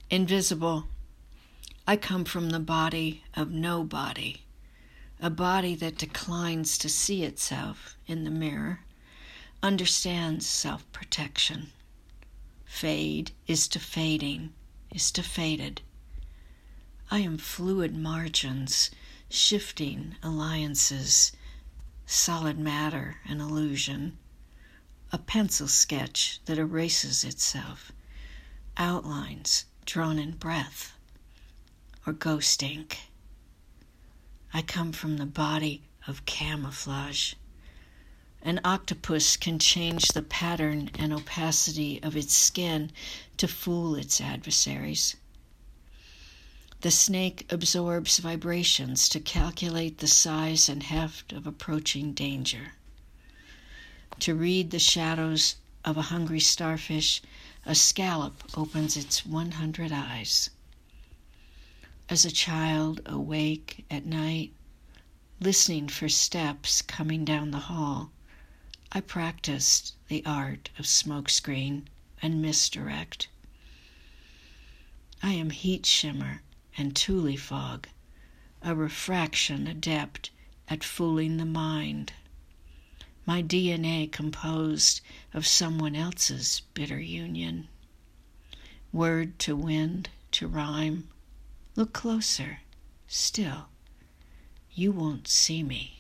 Invisible, I come from the body of no body, a body that declines to see itself in the mirror, understands self-protection. Fade is to fading, is to faded. I am fluid margins, shifting alliances, solid matter and illusion, a pencil sketch that erases itself, outlines drawn in breath or ghost ink. I come from the body of camouflage. An octopus can change the pattern and opacity of its skin to fool its adversaries. The snake absorbs vibrations to calculate the size and heft of approaching danger. To read the shadows of a hungry starfish, a scallop opens its 100 eyes. As a child awake at night, listening for steps coming down the hall, I practiced the art of smokescreen and misdirect. I am heat shimmer and tule fog, a refraction adept at fooling the mind. My DNA composed of someone else's bitter union. Word to wind to rhyme. Look closer. Still, you won't see me.